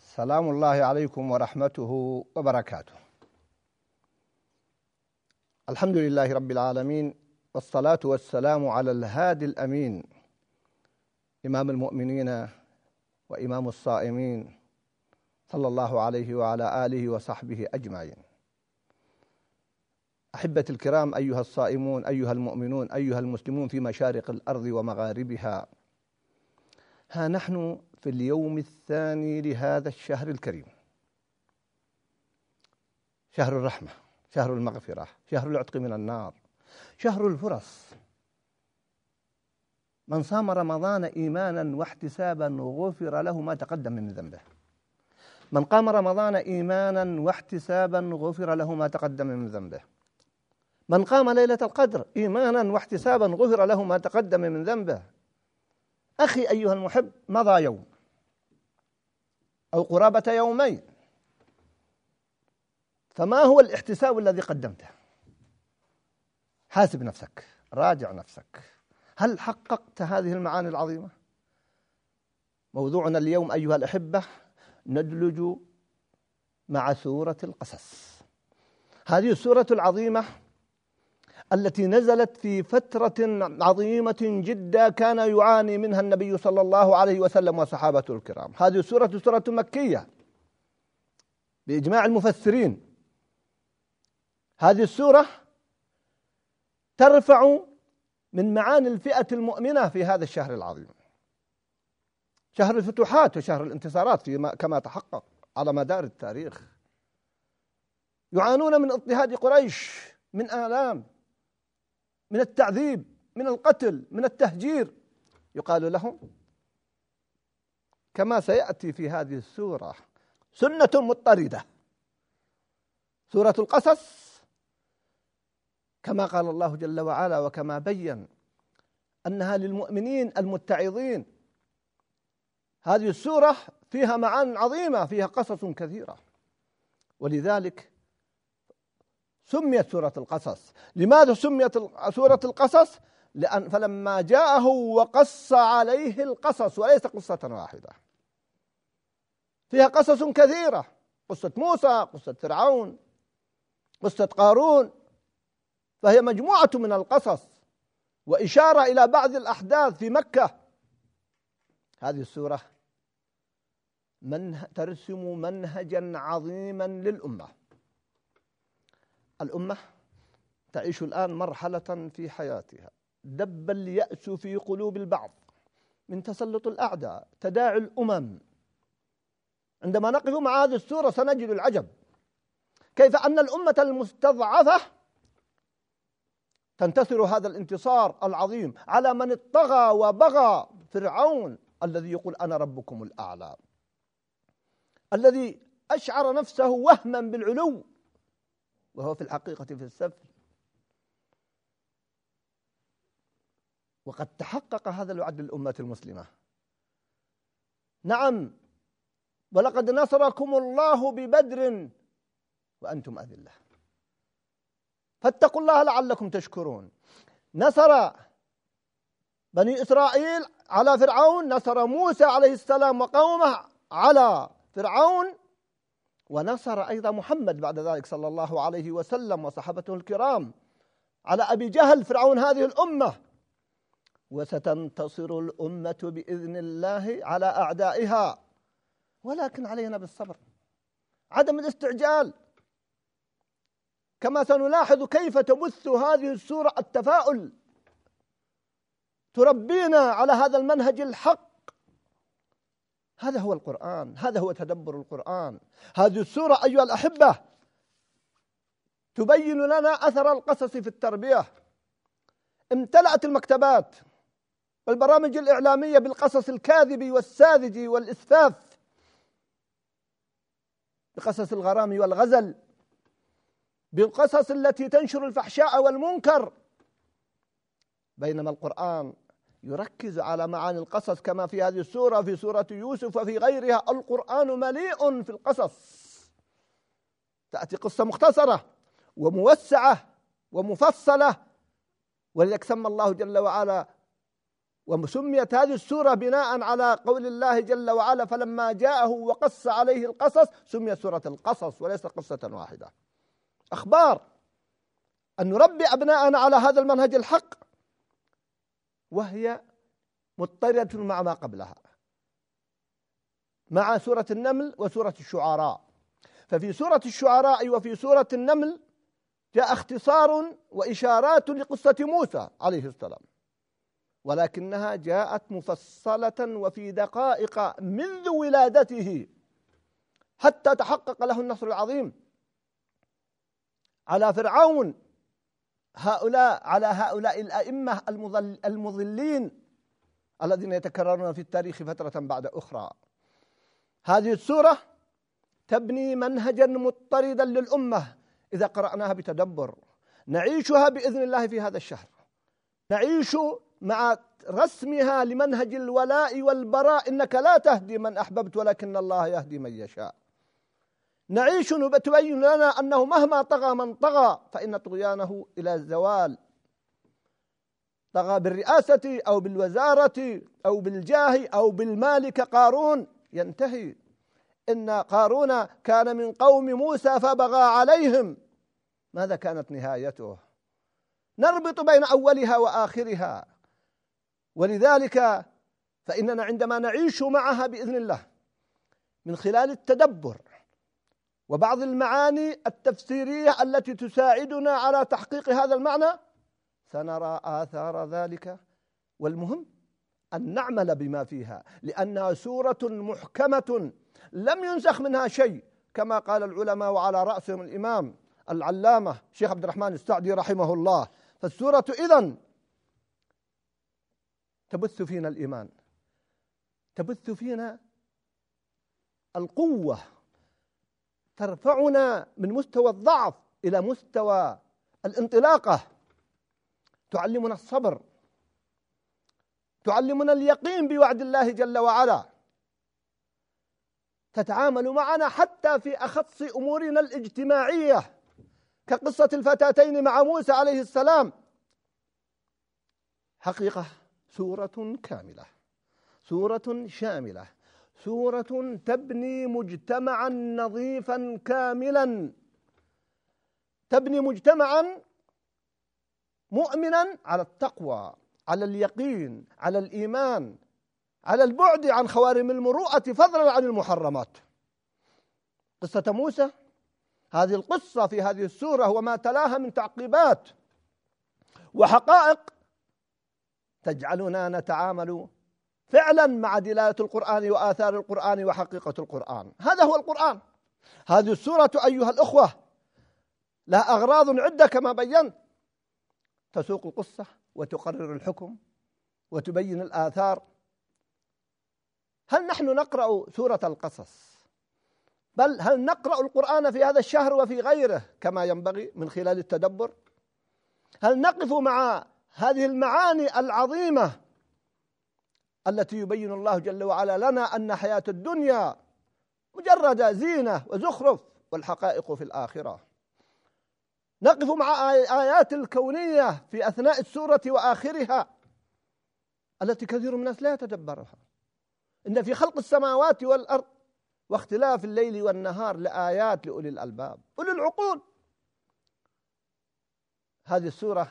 سلام الله عليكم ورحمته وبركاته. الحمد لله رب العالمين، والصلاة والسلام على الهادي الأمين، إمام المؤمنين وإمام الصائمين، صلى الله عليه وعلى آله وصحبه أجمعين. أحبتي الكرام، أيها الصائمون، أيها المؤمنون، أيها المسلمون في مشارق الأرض ومغاربها، ها نحن في اليوم الثاني لهذا الشهر الكريم، شهر الرحمة، شهر المغفرة، شهر العتق من النار، شهر الفرص. من صام رمضان إيمانا واحتسابا غفر له ما تقدم من ذنبه. من قام رمضان إيمانا واحتسابا غفر له ما تقدم من ذنبه. من قام ليلة القدر إيمانا واحتسابا غفر له ما تقدم من ذنبه. أخي أيها المحب، مضى يوم أو قرابة يومين، فما هو الاحتساب الذي قدمته؟ حاسب نفسك، راجع نفسك، هل حققت هذه المعاني العظيمة؟ موضوعنا اليوم أيها الأحبة ندلج مع سورة القصص، هذه السورة العظيمة التي نزلت في فترة عظيمة جدا كان يعاني منها النبي صلى الله عليه وسلم وصحابته الكرام. هذه السورة سورة مكية بإجماع المفسرين. هذه السورة ترفع من معاني الفئة المؤمنة في هذا الشهر العظيم، شهر الفتوحات وشهر الانتصارات كما تحقق على مدار التاريخ. يعانون من اضطهاد قريش، من آلام، من التعذيب، من القتل، من التهجير. يقال لهم كما سيأتي في هذه السورة سنة مضطردة. سورة القصص كما قال الله جل وعلا وكما بين أنها للمؤمنين المتعظين. هذه السورة فيها معان عظيمة، فيها قصص كثيرة، ولذلك سميت سورة القصص. لماذا سميت سورة القصص؟ لأن فلما جاءه وقص عليه القصص، وليس قصة واحدة، فيها قصص كثيرة، قصة موسى، قصة فرعون، قصة قارون، فهي مجموعة من القصص وإشارة إلى بعض الأحداث في مكة. هذه السورة ترسم منهجا عظيما للأمة. الأمة تعيش الآن مرحلة في حياتها دب اليأس في قلوب البعض من تسلط الأعداء، تداعي الأمم. عندما نقف مع هذه السورة سنجد العجب، كيف أن الأمة المستضعفة تنتصر هذا الانتصار العظيم على من اطغى وبغى، فرعون الذي يقول أنا ربكم الأعلى، الذي أشعر نفسه وهما بالعلو وهو في الحقيقة في السفل. وقد تحقق هذا الوعد للأمة المسلمة. نعم، ولقد نصركم الله ببدر وأنتم أذلة فاتقوا الله لعلكم تشكرون. نصر بني إسرائيل على فرعون، نصر موسى عليه السلام وقومه على فرعون، ونصر أيضا محمد بعد ذلك صلى الله عليه وسلم وصحابته الكرام على أبي جهل فرعون هذه الأمة. وستنتصر الأمة بإذن الله على أعدائها، ولكن علينا بالصبر، عدم الاستعجال. كما سنلاحظ كيف تبث هذه السورة التفاؤل، تربينا على هذا المنهج الحق. هذا هو القرآن، هذا هو تدبر القرآن. هذه السورة أيها الأحبة تبين لنا أثر القصص في التربية. امتلأت المكتبات والبرامج الإعلامية بالقصص الكاذب والساذج والإسفاف، بقصص الغرام والغزل، بالقصص التي تنشر الفحشاء والمنكر، بينما القرآن يركز على معاني القصص كما في هذه السورة، في سورة يوسف وفي غيرها. القرآن مليء في القصص، تأتي قصة مختصرة وموسعة ومفصلة، ولذلك سمى الله جل وعلا وسميت هذه السورة بناء على قول الله جل وعلا فلما جاءه وقص عليه القصص سميت سورة القصص وليس قصة واحدة. أخبار أن نربي أبناءنا على هذا المنهج الحق وهي مضطردة مع ما قبلها، مع سورة النمل وسورة الشعراء. ففي سورة الشعراء وفي سورة النمل جاء اختصار وإشارات لقصة موسى عليه السلام، ولكنها جاءت مفصلة وفي دقائق منذ ولادته حتى تحقق له النصر العظيم على فرعون، على هؤلاء الأئمة المضلين الذين يتكررون في التاريخ فترة بعد أخرى. هذه السورة تبني منهجا مضطردا للأمة إذا قرأناها بتدبر، نعيشها بإذن الله في هذا الشهر، نعيش مع رسمها لمنهج الولاء والبراء، إنك لا تهدي من أحببت ولكن الله يهدي من يشاء. نعيش تبين لنا أنه مهما طغى من طغى فإن طغيانه إلى الزوال، طغى بالرئاسة أو بالوزارة أو بالجاه أو بالمال كقارون ينتهي. إن قارون كان من قوم موسى فبغى عليهم، ماذا كانت نهايته؟ نربط بين أولها وآخرها. ولذلك فإننا عندما نعيش معها بإذن الله من خلال التدبر وبعض المعاني التفسيرية التي تساعدنا على تحقيق هذا المعنى سنرى آثار ذلك. والمهم أن نعمل بما فيها، لأنها سورة محكمة لم ينسخ منها شيء كما قال العلماء وعلى رأسهم الإمام العلامة شيخ عبد الرحمن السعدي رحمه الله. فالسورة إذن تبث فينا الإيمان، تبث فينا القوة، ترفعنا من مستوى الضعف إلى مستوى الانطلاقة، تعلمنا الصبر، تعلمنا اليقين بوعد الله جل وعلا، تتعامل معنا حتى في أخص أمورنا الاجتماعية كقصة الفتاتين مع موسى عليه السلام. حقيقة سورة كاملة، سورة شاملة، سورة تبني مجتمعا نظيفا كاملا، تبني مجتمعا مؤمنا على التقوى، على اليقين، على الإيمان، على البعد عن خوارم المروءة فضلا عن المحرمات. قصة موسى، هذه القصة في هذه السورة وما تلاها من تعقيبات وحقائق تجعلنا نتعامل فعلا مع دلالة القرآن وآثار القرآن وحقيقة القرآن. هذا هو القرآن. هذه السورة أيها الأخوة لها أغراض عدة كما بينت، تسوق القصة وتقرر الحكم وتبين الآثار. هل نحن نقرأ سورة القصص، بل هل نقرأ القرآن في هذا الشهر وفي غيره كما ينبغي من خلال التدبر؟ هل نقف مع هذه المعاني العظيمة التي يبين الله جل وعلا لنا أن حياة الدنيا مجرد زينة وزخرف والحقائق في الآخرة؟ نقف مع آيات الكونية في أثناء السورة وآخرها التي كثير من الناس لا يتدبرها. إن في خلق السماوات والأرض واختلاف الليل والنهار لآيات لأولي الألباب أولي العقول. هذه السورة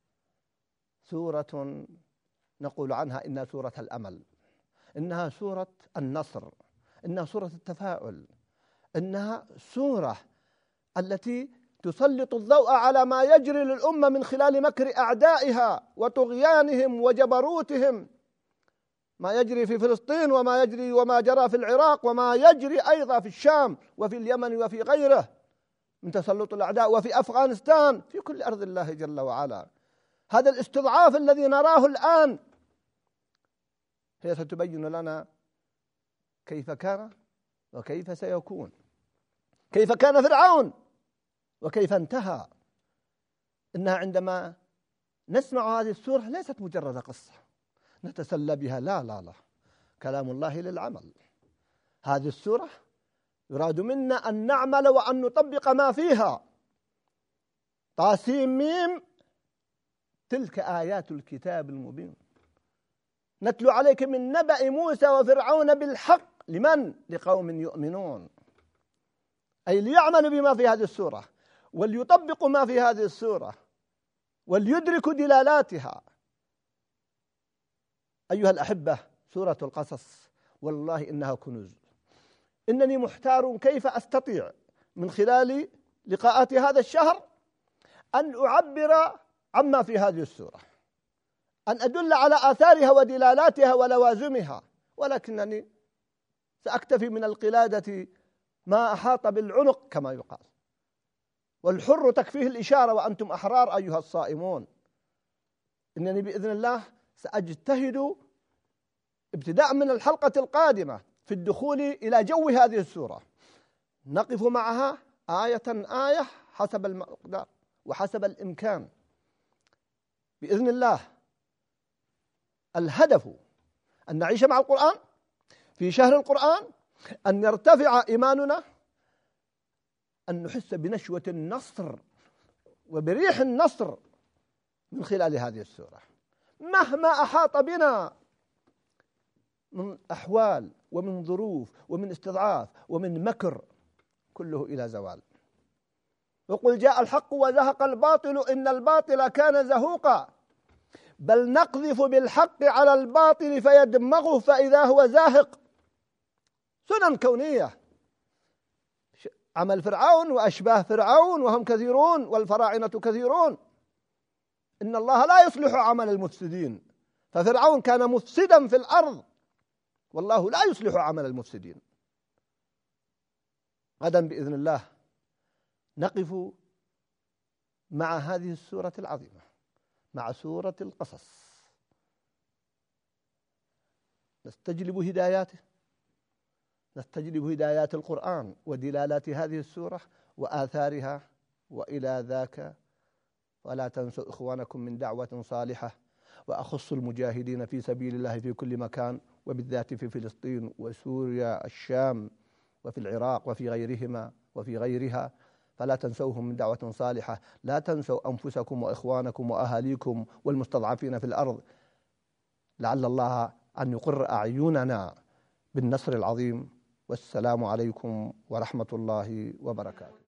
سورة نقول عنها إنها سورة الأمل، إنها سورة النصر، إنها سورة التفاؤل، إنها سورة التي تسلط الضوء على ما يجري للأمة من خلال مكر أعدائها وطغيانهم وجبروتهم، ما يجري في فلسطين وما جرى في العراق وما يجري أيضا في الشام وفي اليمن وفي غيره من تسلط الأعداء، وفي أفغانستان، في كل أرض الله جل وعلا. هذا الاستضعاف الذي نراه الآن هي ستبين لنا كيف كان وكيف سيكون، كيف كان فرعون وكيف انتهى. إنها عندما نسمع هذه السورة ليست مجرد قصة نتسلى بها، لا لا لا، كلام الله للعمل. هذه السورة يراد منا أن نعمل وأن نطبق ما فيها. طاسيم ميم، تلك آيات الكتاب المبين. نتلو عليك من نبأ موسى وفرعون بالحق. لمن؟ لقوم يؤمنون، أي ليعملوا بما في هذه السورة وليطبقوا ما في هذه السورة وليدركوا دلالاتها. أيها الأحبة، سورة القصص والله إنها كنوز. إنني محتار كيف أستطيع من خلال لقاءات هذا الشهر أن أعبر عما في هذه السورة، أن أدل على آثارها ودلالاتها ولوازمها، ولكنني سأكتفي من القلادة ما أحاط بالعنق كما يقال، والحر تكفيه الإشارة وأنتم أحرار أيها الصائمون. إنني بإذن الله سأجتهد ابتداء من الحلقة القادمة في الدخول إلى جو هذه السورة، نقف معها آية آية حسب المقدار وحسب الإمكان بإذن الله. الهدف أن نعيش مع القرآن في شهر القرآن، أن يرتفع إيماننا، أن نحس بنشوة النصر وبريح النصر من خلال هذه السورة، مهما أحاط بنا من أحوال ومن ظروف ومن استضعاف ومن مكر، كله إلى زوال. وقل جاء الحق وزهق الباطل إن الباطل كان زهوقا بل نقذف بالحق على الباطل فيدمغه فإذا هو زاهق. سنن كونية، عمل فرعون وأشباه فرعون وهم كثيرون والفراعنة كثيرون. إن الله لا يصلح عمل المفسدين، ففرعون كان مفسدا في الأرض والله لا يصلح عمل المفسدين. غدا بإذن الله نقف مع هذه السورة العظيمة، مع سورة القصص، نستجلب هداياته، نستجلب هدايات القرآن ودلالات هذه السورة وآثارها. وإلى ذاك ولا تنسوا إخوانكم من دعوة صالحة، وأخص المجاهدين في سبيل الله في كل مكان، وبالذات في فلسطين وسوريا الشام وفي العراق وفي غيرهما وفي غيرها، فلا تنسوهم من دعوة صالحة. لا تنسوا أنفسكم وإخوانكم وأهاليكم والمستضعفين في الأرض، لعل الله أن يقر أعيننا بالنصر العظيم. والسلام عليكم ورحمة الله وبركاته.